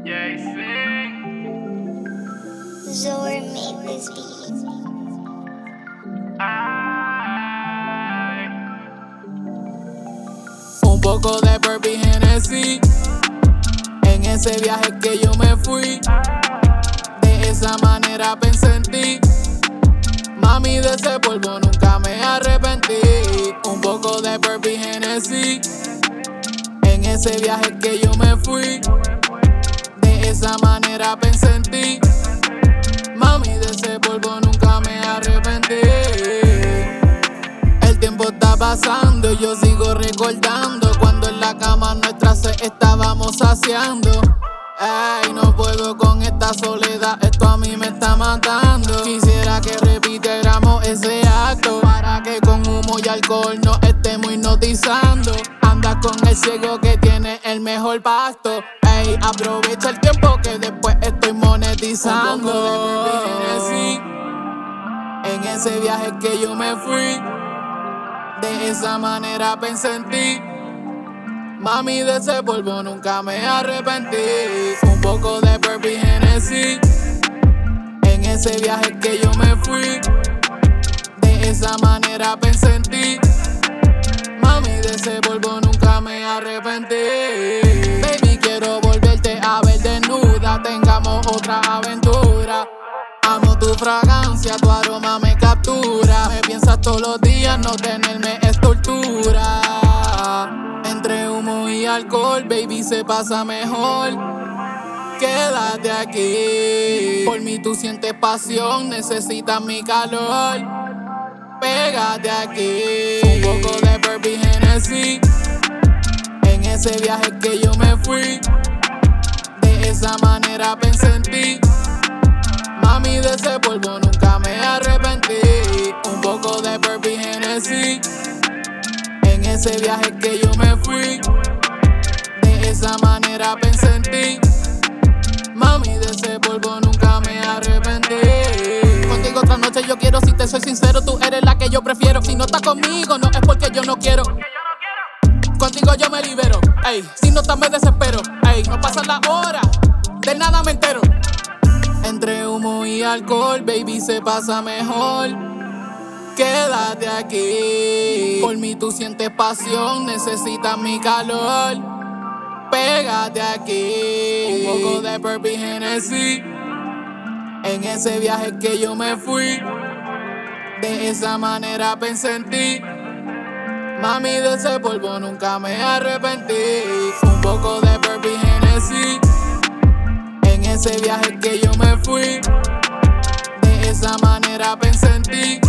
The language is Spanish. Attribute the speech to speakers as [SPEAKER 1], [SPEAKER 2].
[SPEAKER 1] Zor made this beat.
[SPEAKER 2] Un poco de Bourbon Hennessy en ese viaje que yo me fui. De esa manera pensé en ti. Mami, de ese polvo nunca me arrepentí. Un poco de Bourbon Hennessy en ese viaje que yo me fui. De esa manera pensé en ti. Mami, de ese polvo nunca me arrepentí. El tiempo está pasando y yo sigo recordando cuando en la cama nuestra se estábamos saciando. Ey, no puedo con esta soledad, esto a mí me está matando. Quisiera que repitiéramos ese acto para que con humo y alcohol nos estemos hipnotizando. Andas con el ciego que tiene el mejor pacto. Ey, aprovecha el tiempo que después estoy monetizando. Un poco de Hennessy en ese viaje que yo me fui. De esa manera pensé en ti. Mami, de ese polvo nunca me arrepentí. Un poco de Bourbon Hennessy en ese viaje que yo me fui. De esa manera pensé en ti. Mami, de ese polvo nunca me arrepentí. Baby, quiero volverte a ver desnuda. Tengamos otra aventura. Amo tu fragancia, tu aroma me captura. Me piensas todos los días, no tenerme es tortura. Entre humo y alcohol, baby, se pasa mejor. Quédate aquí. Por mí tú sientes pasión, necesitas mi calor. Pégate aquí. Un poco de Bourbon Hennessy en ese viaje que yo me fui. De esa manera pensé en ti. Mami, de ese polvo nunca me arrepentí. Un poco de Bourbon Hennessy en ese viaje que yo me fui. De esa manera pensé en ti. Mami, de ese polvo nunca me arrepentí. Contigo otra noche yo quiero, si te soy sincero, tú eres la que yo prefiero. Si no estás conmigo no es porque yo no quiero. Contigo yo me libero, ey. Si no estás me desespero, ey. No pasan las horas, de nada me entero. Entre humo y alcohol, baby, se pasa mejor. Quédate aquí. Por mí tú sientes pasión, necesitas mi calor. Pégate aquí. Un poco de Bourbon Hennessy en ese viaje que yo me fui. De esa manera pensé en ti. Mami, de ese polvo nunca me arrepentí. Un poco de Bourbon Hennessy en ese viaje que yo me fui. De esa manera pensé en ti.